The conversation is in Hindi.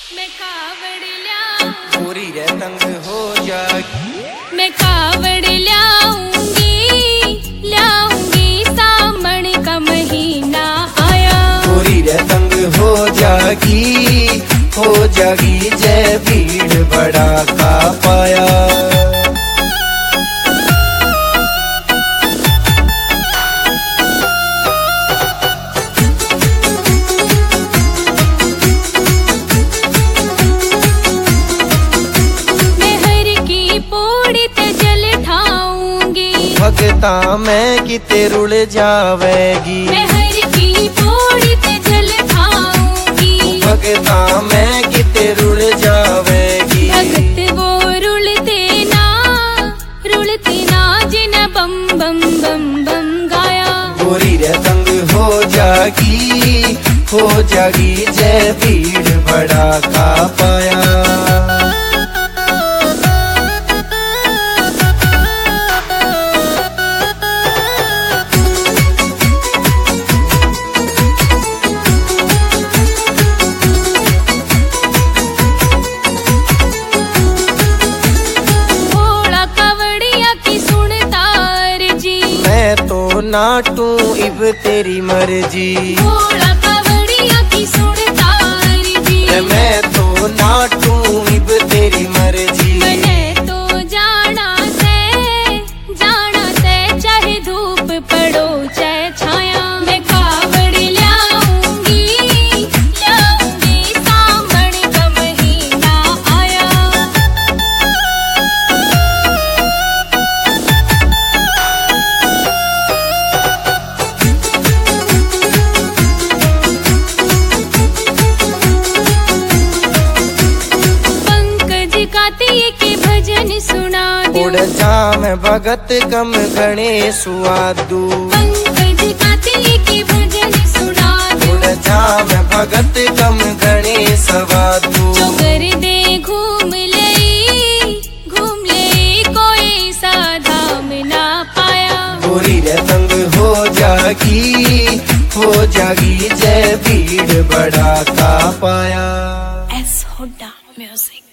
मैं कावड़ ल्याऊं पूरी रे तंग हो जागी। मैं कावड़ ल्याऊंगी सावन का महीना आया। पूरी रे तंग हो जागी जय भीड़ बड़ा का पाया। भगता मैं किते रुल जावेगी। मैं हर की पौड़ी ते जल खाऊंगी। भगता मैं किते रुल जावेगी। भगत वो रुलते ना जिन बम बम बम बम गाया। पूरी रे तंग हो जागी जय भीड़ बड़ा का पाया। नाटू इब तेरी मर्जी। भोला कावड़िया की सुन तारी जी। मैं तो नाटू इब तेरी मर्जी। मैंने तो जाना से चाहे धूप पड़ो चाहे छाया। मैं कावड़ ल्याऊंगी सावन का महीना आया। के भजन सुना दो। उड़ जा मैं भगत कम गणे सुआदू। पंकज काते के भजन सुना दो। उड़ जा मैं भगत कम गणे सवादू। जो कर दे घूम ले कोई साधाम ना पाया। पूरी रे तंग हो जागी जय भीड़ बड़ा का पाया। S Hooda music.